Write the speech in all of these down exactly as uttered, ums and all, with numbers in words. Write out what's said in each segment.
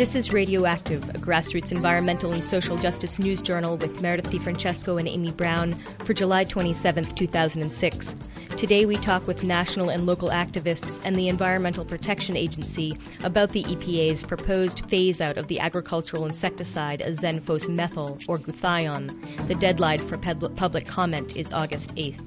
This is Radioactive, a grassroots environmental and social justice news journal with Meredith DeFrancesco and Amy Brown for July twenty-seventh, two thousand six. Today we talk with national and local activists and the Environmental Protection Agency about the E P A's proposed phase-out of the agricultural insecticide azenophos methyl, or glutathione. The deadline for pub- public comment is August eighth.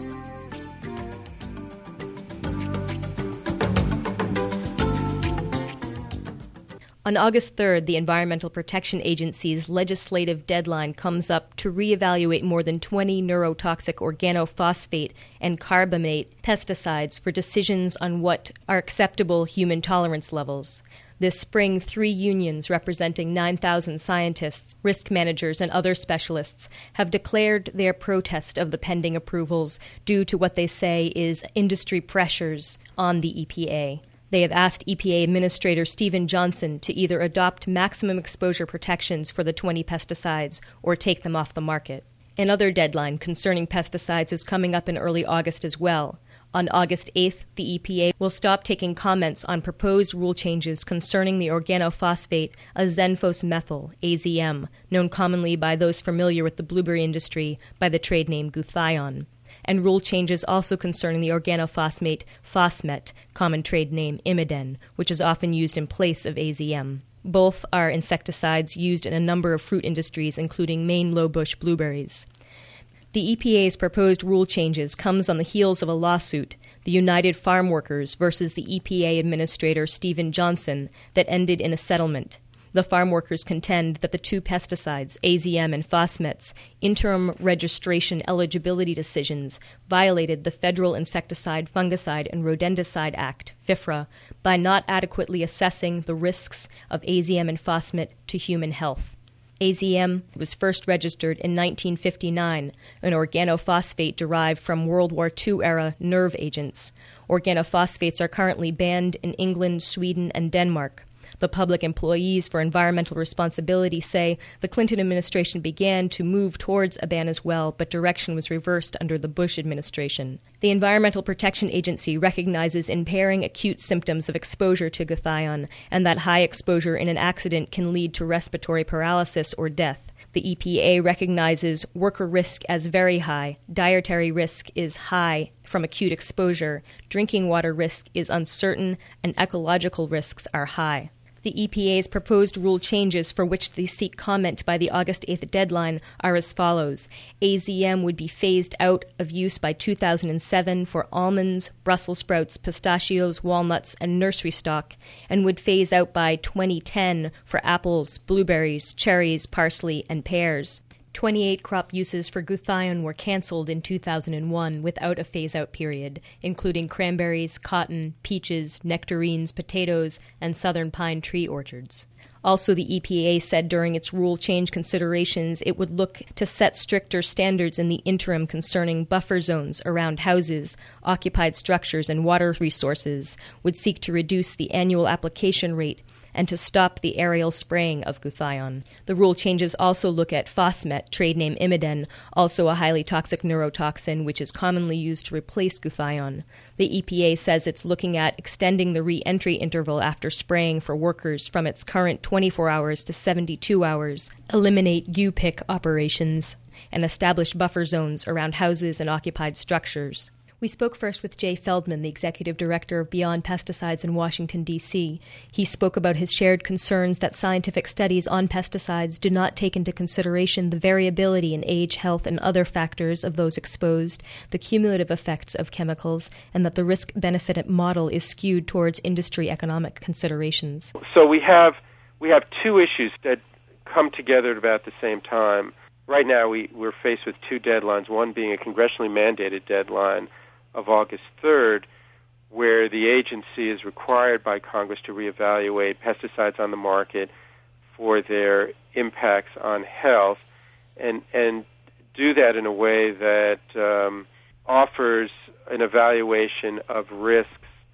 On August third, the Environmental Protection Agency's legislative deadline comes up to reevaluate more than twenty neurotoxic organophosphate and carbamate pesticides for decisions on what are acceptable human tolerance levels. This spring, three unions representing nine thousand scientists, risk managers, and other specialists have declared their protest of the pending approvals due to what they say is industry pressures on the E P A. They have asked E P A Administrator Stephen Johnson to either adopt maximum exposure protections for the twenty pesticides or take them off the market. Another deadline concerning pesticides is coming up in early August as well. On August eighth, the E P A will stop taking comments on proposed rule changes concerning the organophosphate azenophos methyl, A Z M, known commonly by those familiar with the blueberry industry by the trade name glutathione, and rule changes also concerning the organophosphate Phosmet, common trade name Imiden, which is often used in place of A Z M. Both are insecticides used in a number of fruit industries, including Maine lowbush blueberries. The E P A's proposed rule changes comes on the heels of a lawsuit, the United Farm Workers versus the E P A Administrator Stephen Johnson, that ended in a settlement. The farm workers contend that the two pesticides, A Z M and Phosmet's, interim registration eligibility decisions violated the Federal Insecticide, Fungicide, and Rodenticide Act, FIFRA, by not adequately assessing the risks of A Z M and Phosmet to human health. A Z M was first registered in nineteen fifty-nine, an organophosphate derived from World War Two-era nerve agents. Organophosphates are currently banned in England, Sweden, and Denmark. The public employees for environmental responsibility say the Clinton administration began to move towards a ban as well, but direction was reversed under the Bush administration. The Environmental Protection Agency recognizes impairing acute symptoms of exposure to glutathione and that high exposure in an accident can lead to respiratory paralysis or death. The E P A recognizes worker risk as very high, dietary risk is high from acute exposure, drinking water risk is uncertain, and ecological risks are high. The E P A's proposed rule changes for which they seek comment by the August eighth deadline are as follows. A Z M would be phased out of use by two thousand seven for almonds, Brussels sprouts, pistachios, walnuts, and nursery stock, and would phase out by twenty ten for apples, blueberries, cherries, parsley, and pears. twenty-eight crop uses for glutathione were canceled in two thousand one without a phase-out period, including cranberries, cotton, peaches, nectarines, potatoes, and southern pine tree orchards. Also, the E P A said during its rule change considerations it would look to set stricter standards in the interim concerning buffer zones around houses, occupied structures, and water resources, would seek to reduce the annual application rate, and to stop the aerial spraying of glutathione. The rule changes also look at Phosmet, trade name Imiden, also a highly toxic neurotoxin which is commonly used to replace glutathione. The E P A says it's looking at extending the re-entry interval after spraying for workers from its current twenty-four hours to seventy-two hours, eliminate U-pick operations, and establish buffer zones around houses and occupied structures. We spoke first with Jay Feldman, the executive director of Beyond Pesticides in Washington, D C He spoke about his shared concerns that scientific studies on pesticides do not take into consideration the variability in age, health, and other factors of those exposed, the cumulative effects of chemicals, and that the risk-benefit model is skewed towards industry economic considerations. So we have we have two issues that come together at about the same time. Right now we, we're faced with two deadlines, one being a congressionally mandated deadline of August third, where the agency is required by Congress to reevaluate pesticides on the market for their impacts on health and and do that in a way that um, offers an evaluation of risks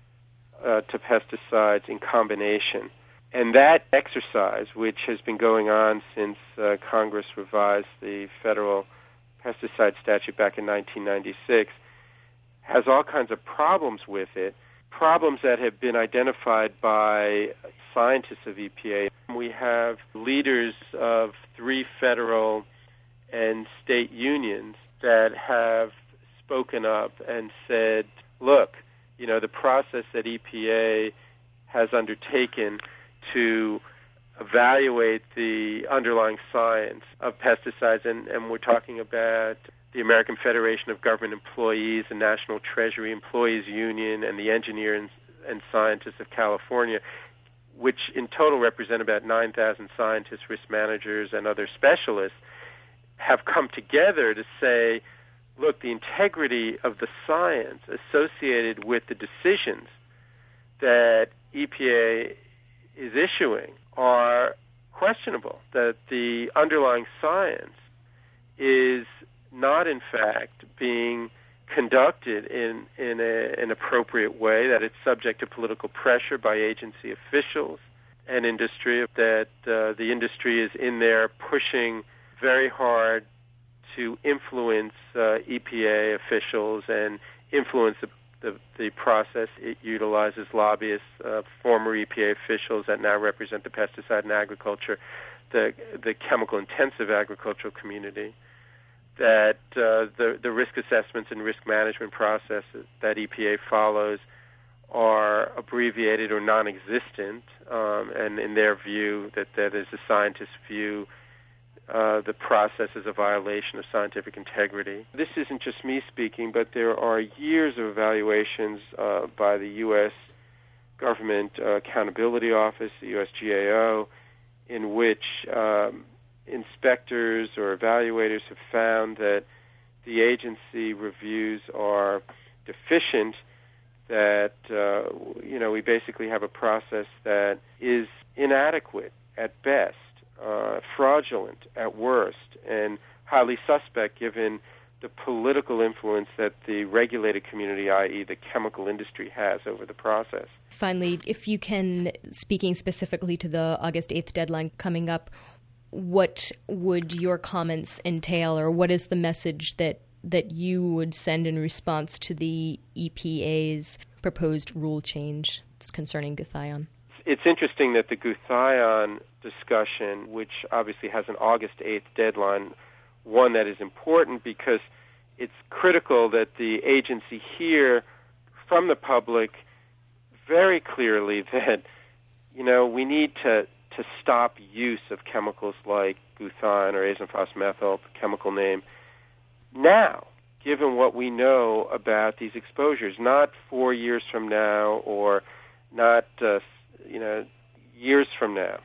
uh, to pesticides in combination. And that exercise, which has been going on since uh, Congress revised the federal pesticide statute back in nineteen ninety-six, has all kinds of problems with it, problems that have been identified by scientists of E P A. We have leaders of three federal and state unions that have spoken up and said, look, you know, the process that E P A has undertaken to evaluate the underlying science of pesticides, and, and we're talking about the American Federation of Government Employees, the National Treasury Employees Union, and the Engineers and Scientists of California, which in total represent about nine thousand scientists, risk managers, and other specialists, have come together to say, look, the integrity of the science associated with the decisions that E P A is issuing are questionable, that the underlying science is not, in fact, being conducted in, in a, an appropriate way, that it's subject to political pressure by agency officials and industry, that uh, the industry is in there pushing very hard to influence uh, E P A officials and influence the, the, the process. It utilizes lobbyists, uh, former E P A officials that now represent the pesticide and agriculture, the, the chemical-intensive agricultural community, that uh, the, the risk assessments and risk management processes that E P A follows are abbreviated or non-existent, um, and in their view, that that is the scientist's view, uh, the process is a violation of scientific integrity. This isn't just me speaking, but there are years of evaluations uh, by the U S Government uh, Accountability Office, the U S G A O, in which um, inspectors or evaluators have found that the agency reviews are deficient, that, uh, you know, we basically have a process that is inadequate at best, uh, fraudulent at worst, and highly suspect given the political influence that the regulated community, that is the chemical industry, has over the process. Finally, if you can, speaking specifically to the August eighth deadline coming up, what would your comments entail, or what is the message that, that you would send in response to the E P A's proposed rule change concerning glutathione? It's interesting that the glutathione discussion, which obviously has an August eighth deadline, one that is important because it's critical that the agency hear from the public very clearly that, you know, we need to to stop use of chemicals like glutathione or azone phosmethyl, the chemical name, now, given what we know about these exposures, not four years from now or not, uh, you know, years from now.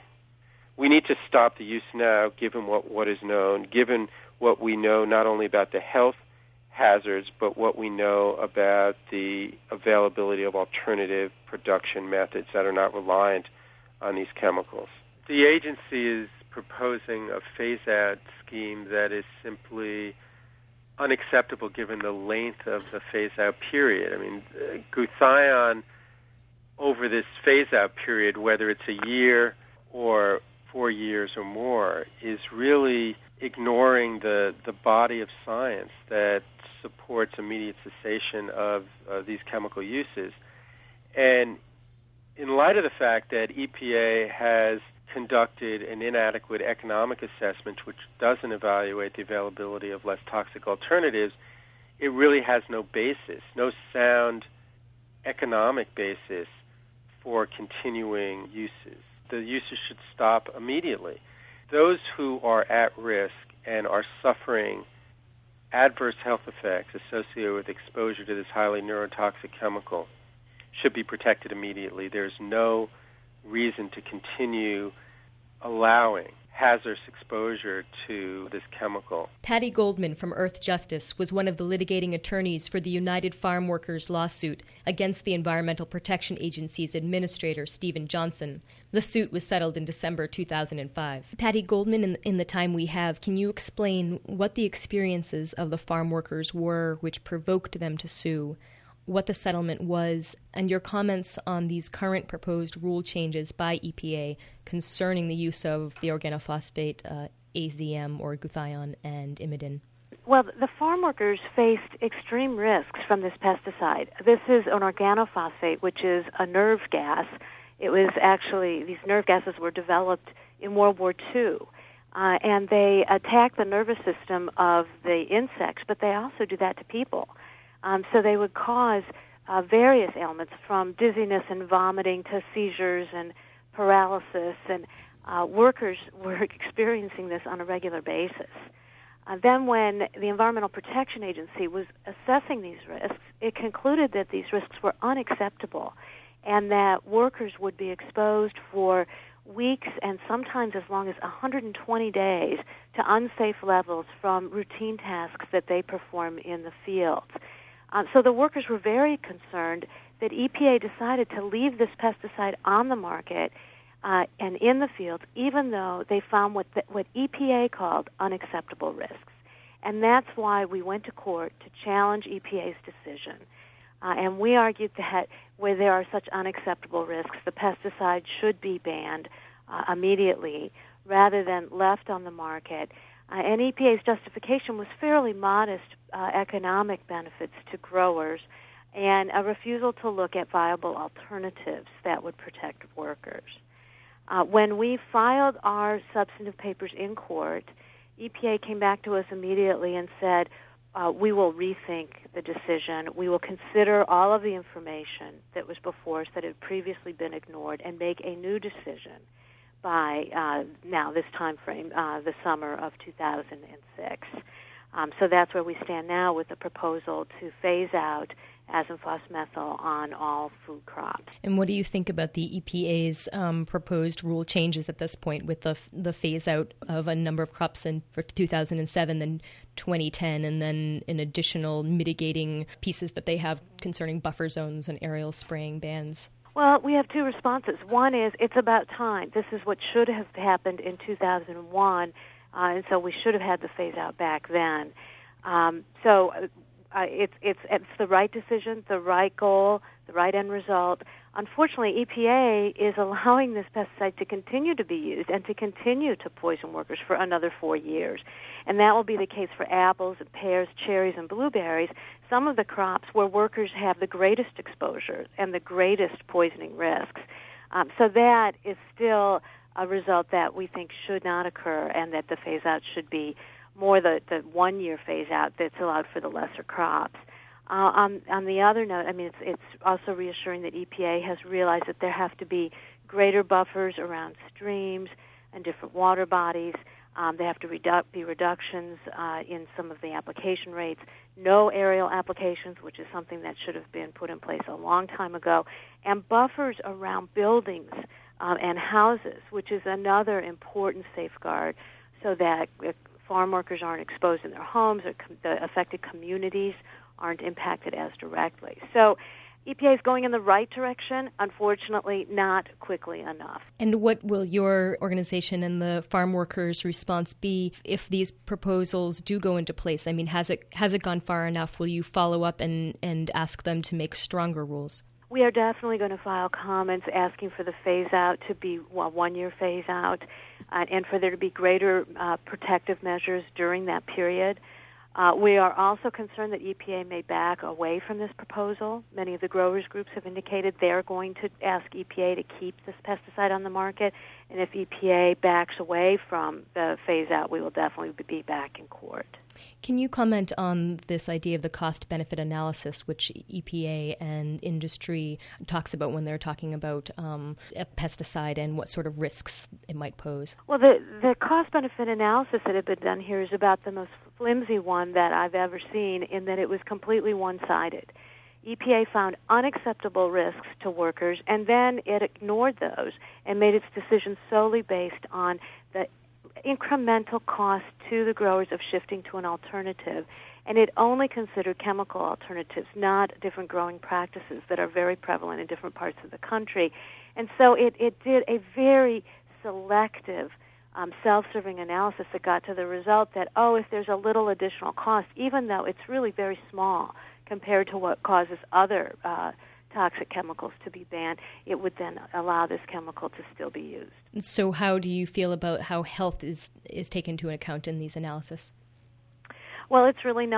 We need to stop the use now, given what, what is known, given what we know not only about the health hazards, but what we know about the availability of alternative production methods that are not reliant on these chemicals. The agency is proposing a phase-out scheme that is simply unacceptable given the length of the phase-out period. I mean, uh, glutathione over this phase-out period, whether it's a year or four years or more, is really ignoring the, the body of science that supports immediate cessation of uh, these chemical uses. And in light of the fact that E P A has conducted an inadequate economic assessment which doesn't evaluate the availability of less toxic alternatives, it really has no basis, no sound economic basis for continuing uses. The uses should stop immediately. Those who are at risk and are suffering adverse health effects associated with exposure to this highly neurotoxic chemical should be protected immediately. There's no reason to continue allowing hazardous exposure to this chemical. Patty Goldman from Earth Justice was one of the litigating attorneys for the United Farm Workers lawsuit against the Environmental Protection Agency's administrator, Stephen Johnson. The suit was settled in December two thousand five. Patty Goldman, in, in the time we have, can you explain what the experiences of the farm workers were which provoked them to sue, what the settlement was, and your comments on these current proposed rule changes by E P A concerning the use of the organophosphate uh, A Z M or glutathione and imidine? Well, the farm workers faced extreme risks from this pesticide. This is an organophosphate, which is a nerve gas. It was actually, these nerve gases were developed in World War Two. Uh, and they attack the nervous system of the insects, but they also do that to people. Um, so they would cause uh, various ailments, from dizziness and vomiting to seizures and paralysis, and uh, workers were experiencing this on a regular basis. Uh, then when the Environmental Protection Agency was assessing these risks, it concluded that these risks were unacceptable and that workers would be exposed for weeks and sometimes as long as one hundred twenty days to unsafe levels from routine tasks that they perform in the fields. Um, so the workers were very concerned that E P A decided to leave this pesticide on the market uh, and in the fields, even though they found what the, what E P A called unacceptable risks. And that's why we went to court to challenge E P A's decision. Uh, and we argued that where there are such unacceptable risks, the pesticide should be banned uh, immediately rather than left on the market. Uh, and E P A's justification was fairly modest uh, economic benefits to growers and a refusal to look at viable alternatives that would protect workers. Uh, when we filed our substantive papers in court, E P A came back to us immediately and said, Uh, we will rethink the decision. We will consider all of the information that was before us that had previously been ignored and make a new decision by uh, now this time frame, uh, the summer of two thousand six. Um, so that's where we stand now with the proposal to phase out azon-phosmethyl on all food crops. And what do you think about the E P A's um, proposed rule changes at this point, with the the phase out of a number of crops in for two thousand seven, then twenty ten, and then an additional mitigating pieces that they have concerning buffer zones and aerial spraying bans? Well, we have two responses. One is it's about time. This is what should have happened in two thousand one, uh, and so we should have had the phase out back then. Um, so. Uh, Uh, it's it's it's the right decision, the right goal, the right end result. Unfortunately, E P A is allowing this pesticide to continue to be used and to continue to poison workers for another four years. And that will be the case for apples and pears, cherries, and blueberries, some of the crops where workers have the greatest exposure and the greatest poisoning risks. Um, so that is still a result that we think should not occur, and that the phase-out should be more the, the one-year phase-out that's allowed for the lesser crops. Uh, on, on the other note, I mean, it's, it's also reassuring that E P A has realized that there have to be greater buffers around streams and different water bodies. Um, there have to redu- be reductions uh, in some of the application rates. No aerial applications, which is something that should have been put in place a long time ago. And buffers around buildings um, and houses, which is another important safeguard, so that uh, farm workers aren't exposed in their homes, or com- the affected communities aren't impacted as directly. So E P A is going in the right direction, unfortunately not quickly enough. And what will your organization and the farm workers' response be if these proposals do go into place? I mean, has it has it gone far enough? Will you follow up and, and ask them to make stronger rules? We are definitely going to file comments asking for the phase-out to be a one-year phase-out, uh, and for there to be greater uh, protective measures during that period. Uh, we are also concerned that E P A may back away from this proposal. Many of the growers' groups have indicated they're going to ask E P A to keep this pesticide on the market, and if E P A backs away from the phase-out, we will definitely be back in court. Can you comment on this idea of the cost-benefit analysis, which E P A and industry talks about when they're talking about um, a pesticide and what sort of risks it might pose? Well, the, the cost-benefit analysis that had been done here is about the most flimsy one that I've ever seen, in that it was completely one-sided. E P A found unacceptable risks to workers, and then it ignored those and made its decision solely based on the incremental cost to the growers of shifting to an alternative. And it only considered chemical alternatives, not different growing practices that are very prevalent in different parts of the country. And so it, it did a very selective um, self-serving analysis that got to the result that, oh, if there's a little additional cost, even though it's really very small compared to what causes other uh, toxic chemicals to be banned, it would then allow this chemical to still be used. So how do you feel about how health is, is taken into account in these analyses? Well, it's really not.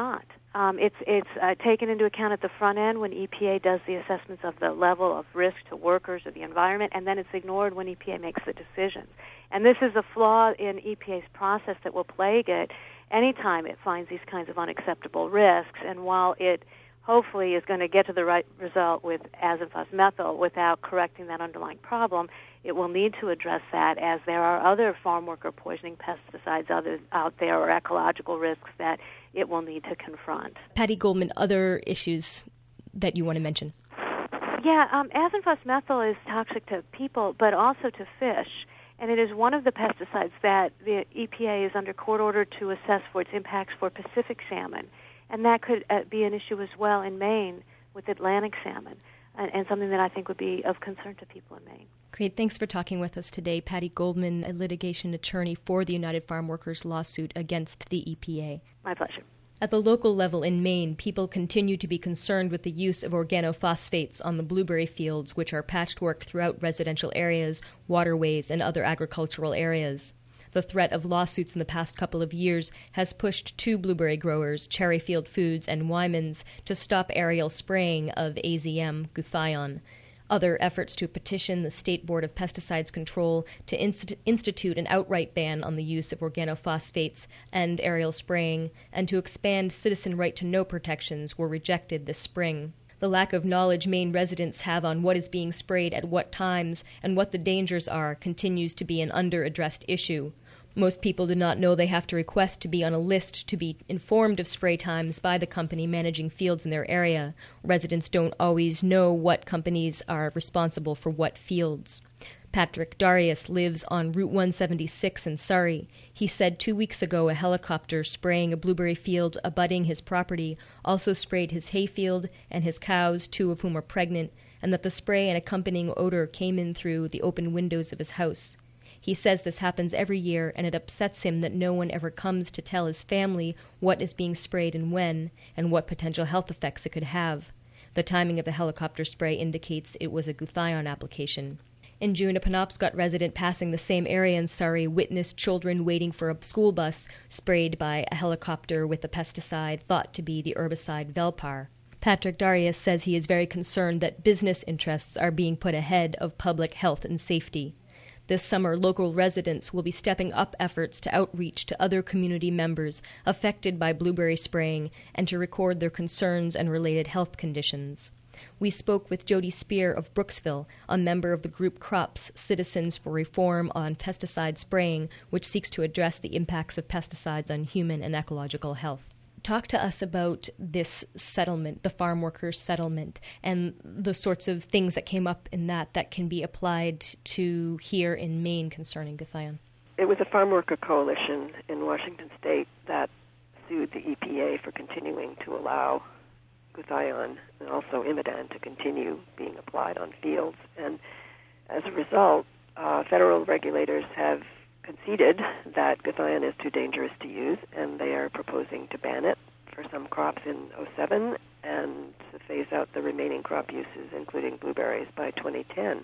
Um, it's it's uh, taken into account at the front end when E P A does the assessments of the level of risk to workers or the environment, and then it's ignored when E P A makes the decisions. And this is a flaw in E P A's process that will plague it anytime it finds these kinds of unacceptable risks. And while it hopefully is going to get to the right result with azanthos-methyl without correcting that underlying problem, it will need to address that, as there are other farm worker poisoning pesticides other, out there, or ecological risks that it will need to confront. Patty Goldman, other issues that you want to mention? Yeah, um, azanthos-methyl is toxic to people, but also to fish. And it is one of the pesticides that the E P A is under court order to assess for its impacts for Pacific salmon. And that could uh, be an issue as well in Maine with Atlantic salmon, and, and something that I think would be of concern to people in Maine. Great. Thanks for talking with us today. Patty Goldman, a litigation attorney for the United Farm Workers lawsuit against the E P A. My pleasure. At the local level in Maine, people continue to be concerned with the use of organophosphates on the blueberry fields, which are patchworked throughout residential areas, waterways, and other agricultural areas. The threat of lawsuits in the past couple of years has pushed two blueberry growers, Cherryfield Foods and Wyman's, to stop aerial spraying of A Z M glutathione. Other efforts to petition the State Board of Pesticides Control to inst- institute an outright ban on the use of organophosphates and aerial spraying, and to expand citizen right-to-know protections were rejected this spring. The lack of knowledge Maine residents have on what is being sprayed at what times and what the dangers are continues to be an under-addressed issue. Most people do not know they have to request to be on a list to be informed of spray times by the company managing fields in their area. Residents don't always know what companies are responsible for what fields. Patrick Darius lives on Route one seventy-six in Surrey. He said two weeks ago a helicopter spraying a blueberry field abutting his property also sprayed his hayfield and his cows, two of whom are pregnant, and that the spray and accompanying odor came in through the open windows of his house. He says this happens every year, and it upsets him that no one ever comes to tell his family what is being sprayed and when, and what potential health effects it could have. The timing of the helicopter spray indicates it was a glutathione application. In June, a Penobscot resident passing the same area in Surrey witnessed children waiting for a school bus sprayed by a helicopter with a pesticide thought to be the herbicide Velpar. Patrick Darius says he is very concerned that business interests are being put ahead of public health and safety. This summer, local residents will be stepping up efforts to outreach to other community members affected by blueberry spraying and to record their concerns and related health conditions. We spoke with Jody Spear of Brooksville, a member of the group CROPS, Citizens for Reform on Pesticide Spraying, which seeks to address the impacts of pesticides on human and ecological health. Talk to us about this settlement, the farm workers settlement, and the sorts of things that came up in that that can be applied to here in Maine concerning glutathione. It was a farm worker coalition in Washington State that sued the E P A for continuing to allow glutathione and also Imidan to continue being applied on fields. And as a result, uh, federal regulators have conceded that glutathione is too dangerous to use, and they are proposing to ban it for some crops in oh seven and to phase out the remaining crop uses, including blueberries, by twenty ten.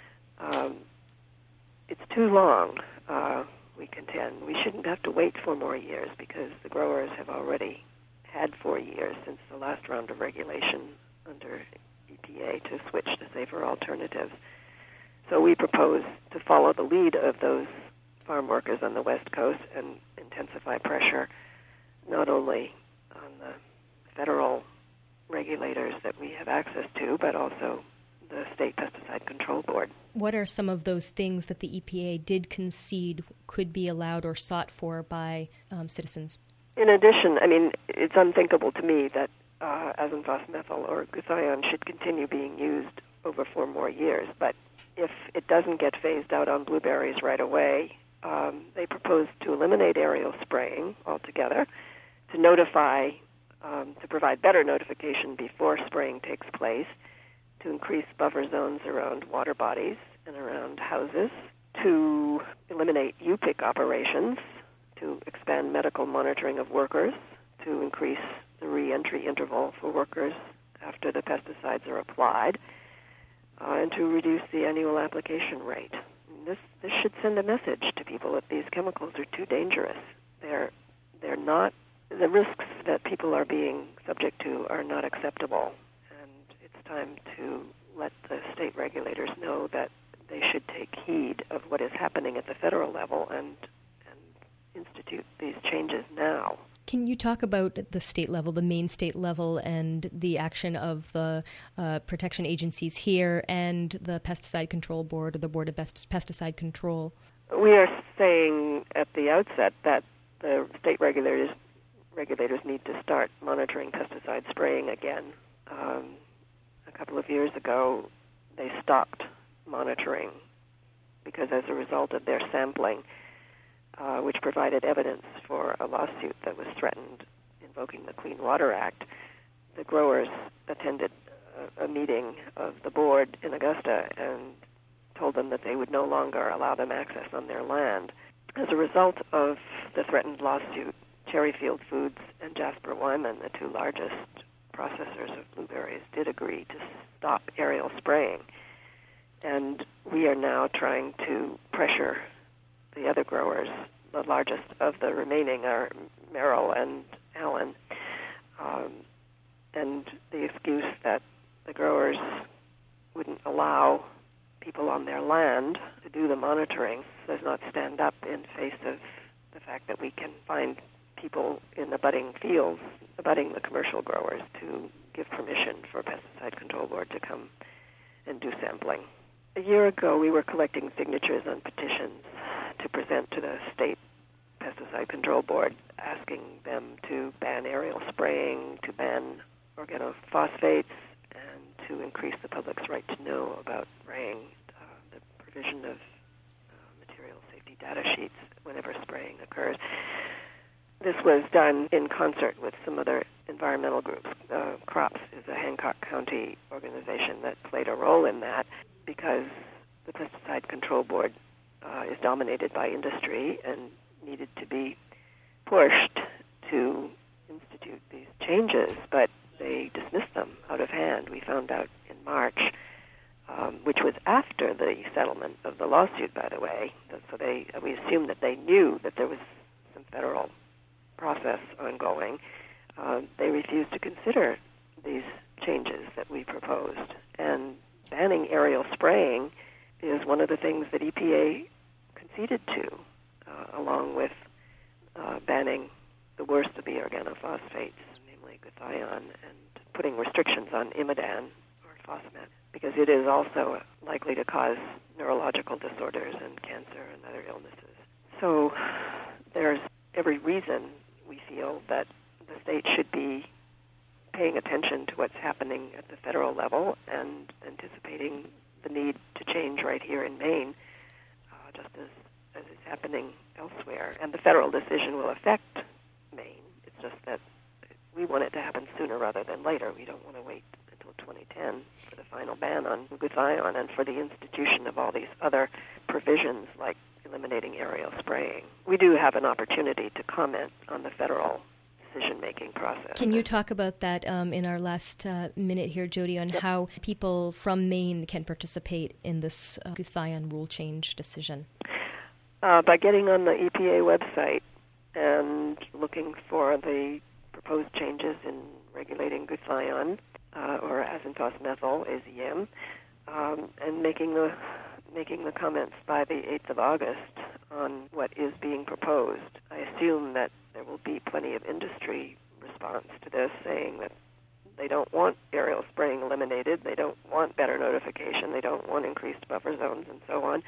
Um, it's too long, uh, we contend. We shouldn't have to wait four more years because the growers have already had four years since the last round of regulation under E P A to switch to safer alternatives. So we propose to follow the lead of those farm workers on the West Coast and intensify pressure not only on the federal regulators that we have access to, but also the State Pesticide Control Board. What are some of those things that the E P A did concede could be allowed or sought for by um, citizens? In addition, I mean, it's unthinkable to me that uh, azanthos-methyl or glutathione should continue being used over four more years, but if it doesn't get phased out on blueberries right away, Um, they propose to eliminate aerial spraying altogether, to notify, um, to provide better notification before spraying takes place, to increase buffer zones around water bodies and around houses, to eliminate U P I C operations, to expand medical monitoring of workers, to increase the re-entry interval for workers after the pesticides are applied, uh, and to reduce the annual application rate. This this should send a message to people that these chemicals are too dangerous. They're they're not the risks that people are being subject to are not acceptable, and it's time to let the state regulators know that they should take heed of what is happening at the federal level and, and institute these changes now. Can you talk about the state level, the main state level, and the action of the uh, protection agencies here and the Pesticide Control Board or the Board of Pesticide Control? We are saying at the outset that the state regulators regulators need to start monitoring pesticide spraying again. Um, a couple of years ago, they stopped monitoring because as a result of their sampling, uh, which provided evidence for a lawsuit that was threatened invoking the Clean Water Act, the growers attended a, a meeting of the board in Augusta and told them that they would no longer allow them access on their land. As a result of the threatened lawsuit, Cherryfield Foods and Jasper Wyman, the two largest processors of blueberries, did agree to stop aerial spraying. And we are now trying to pressure the other growers. The largest of the remaining are Merrill and Allen. Um, and the excuse that the growers wouldn't allow people on their land to do the monitoring does not stand up in face of the fact that we can find people in the budding fields, abutting the commercial growers, to give permission for Pesticide Control Board to come and do sampling. A year ago, we were collecting signatures on petitions to present to the state Pesticide Control Board, asking them to ban aerial spraying, to ban organophosphates, and to increase the public's right to know about spraying, uh, the provision of uh, material safety data sheets whenever spraying occurs. This was done in concert with some other environmental groups. Uh, CROPS is a Hancock County organization that played a role in that because the Pesticide Control Board uh, is dominated by industry and needed to be pushed to institute these changes, but they dismissed them out of hand. We found out in March, um, which was after the settlement of the lawsuit, by the way. So they, we assumed that they knew that there was some federal process ongoing. Uh, they refused to consider these changes that we proposed. And banning aerial spraying is one of the things that E P A conceded to, uh, along with uh, banning the worst of the organophosphates, namely glutathione, and putting restrictions on imidan or Fosmet, because it is also likely to cause neurological disorders and cancer and other illnesses. So there's every reason we feel that the state should be paying attention to what's happening at the federal level and anticipating the need to change right here in Maine, uh, just as, as is happening elsewhere. And the federal decision will affect Maine. It's just that we want it to happen sooner rather than later. We don't want to wait until twenty ten for the final ban on glutathione and for the institution of all these other provisions like eliminating aerial spraying. We do have an opportunity to comment on the federal decision-making process. Can you talk about that um, in our last uh, minute here, Jody, on yep. how people from Maine can participate in this uh, glutathione rule change decision? Uh, by getting on the E P A website and looking for the proposed changes in regulating glutathione, uh, or azinphosmethyl, A Z M, um, and making the making the comments by the eighth of August on what is being proposed. I assume that there will be plenty of industry response to this, saying that they don't want aerial spraying eliminated, they don't want better notification, they don't want increased buffer zones, and so on,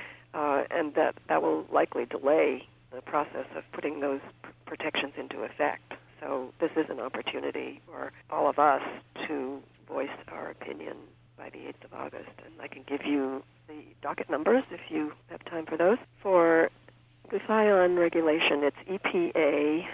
uh, and that that will likely delay the process of putting those pr- protections into effect. So this is an opportunity for all of us to voice our opinion by the eighth of August. And I can give you the docket numbers if you have time for those. For glutathione regulation, it's E P A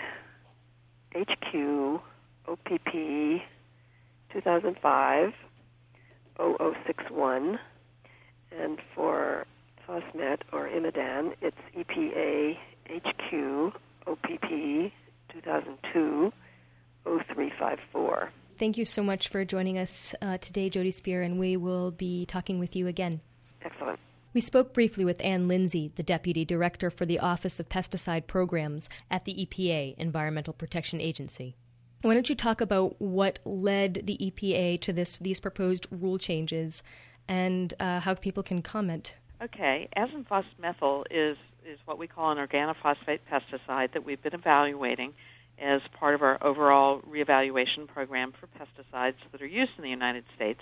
H Q O P P two thousand five oh oh six one. And for Fosmet or imidan, it's E P A H Q O P P two thousand two oh three five four. Thank you so much for joining us uh, today, Jody Spear, and we will be talking with you again. Excellent. We spoke briefly with Ann Lindsay, the Deputy Director for the Office of Pesticide Programs at the E P A, Environmental Protection Agency. Why don't you talk about what led the E P A to this these proposed rule changes and uh, how people can comment? Okay. Azanphos-methyl is, is what we call an organophosphate pesticide that we've been evaluating as part of our overall reevaluation program for pesticides that are used in the United States.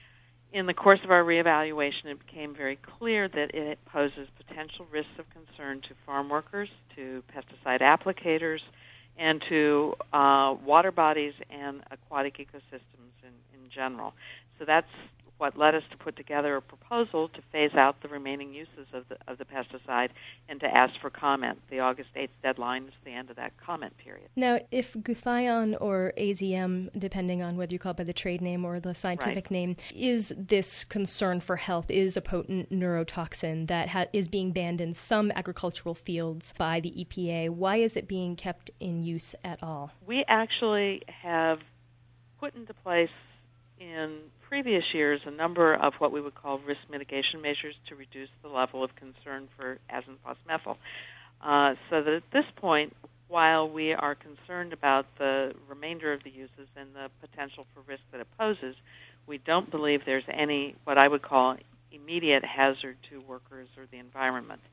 In the course of our reevaluation, it became very clear that it poses potential risks of concern to farm workers, to pesticide applicators, and to uh, water bodies and aquatic ecosystems in, in general. So that's what led us to put together a proposal to phase out the remaining uses of the, of the pesticide and to ask for comment. The August eighth deadline is the end of that comment period. Now, if glutathione or A Z M, depending on whether you call it by the trade name or the scientific right. name, is this concern for health, is a potent neurotoxin that ha- is being banned in some agricultural fields by the E P A, why is it being kept in use at all? We actually have put into place in previous years a number of what we would call risk mitigation measures to reduce the level of concern for azanphos-methyl. Uh, so that at this point, while we are concerned about the remainder of the uses and the potential for risk that it poses, we don't believe there's any what I would call immediate hazard to workers or the environment.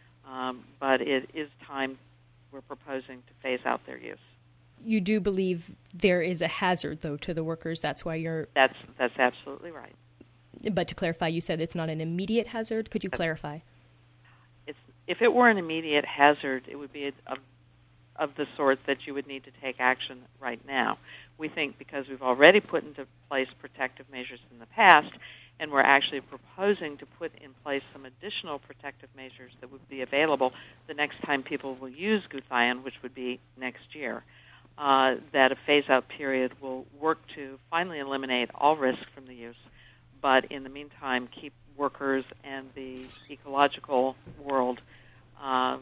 Um, but it is time we're proposing to phase out their use. You do believe there is a hazard, though, to the workers. That's why you're... That's that's absolutely right. But to clarify, you said it's not an immediate hazard. Could you that's, clarify? It's if it were an immediate hazard, it would be a, a, of the sort that you would need to take action right now. We think because we've already put into place protective measures in the past, and we're actually proposing to put in place some additional protective measures that would be available the next time people will use glutathione, which would be next year. Uh, that a phase-out period will work to finally eliminate all risk from the use, but in the meantime keep workers and the ecological world uh,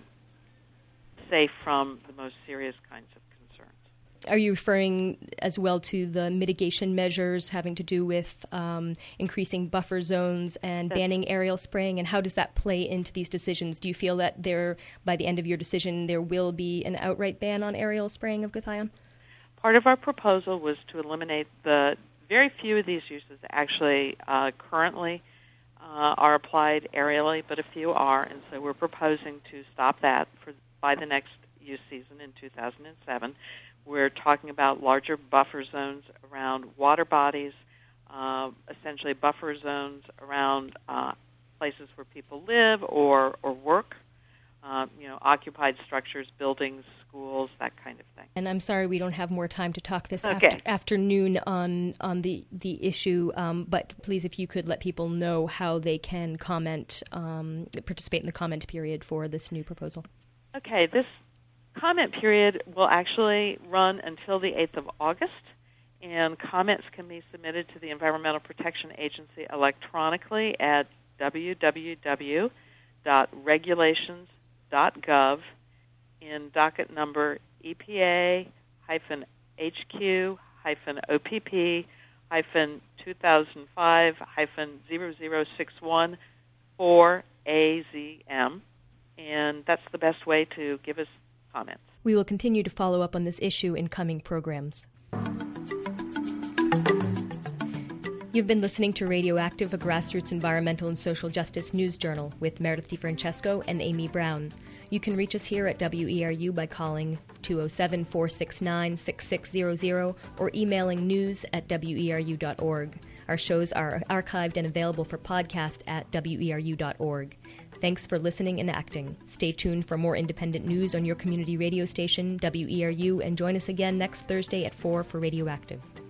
safe from the most serious kinds of concerns. Are you referring as well to the mitigation measures having to do with um, increasing buffer zones and That's banning aerial spraying? And how does that play into these decisions? Do you feel that there, by the end of your decision, there will be an outright ban on aerial spraying of glutathione? Part of our proposal was to eliminate the very few of these uses actually uh, currently uh, are applied aerially, but a few are, and so we're proposing to stop that for by the next use season in two thousand seven. We're talking about larger buffer zones around water bodies, uh, essentially buffer zones around uh, places where people live or, or work, uh, you know, occupied structures, buildings, schools, that kind of thing. And I'm sorry we don't have more time to talk this okay. after, afternoon on on the, the issue, um, but please, if you could let people know how they can comment, um, participate in the comment period for this new proposal. Okay, this comment period will actually run until the eighth of August, and comments can be submitted to the Environmental Protection Agency electronically at w w w dot regulations dot gov in docket number E P A H Q O P P two thousand five zero zero six one four A Z M, and that's the best way to give us comments. We will continue to follow up on this issue in coming programs. You've been listening to Radioactive, a grassroots environmental and social justice news journal with Meredith DeFrancesco and Amy Brown. You can reach us here at W E R U by calling two oh seven, four six nine, six six zero zero or emailing news at W E R U dot org. Our shows are archived and available for podcast at W E R U dot org. Thanks for listening and acting. Stay tuned for more independent news on your community radio station, W E R U, and join us again next Thursday at four for Radioactive.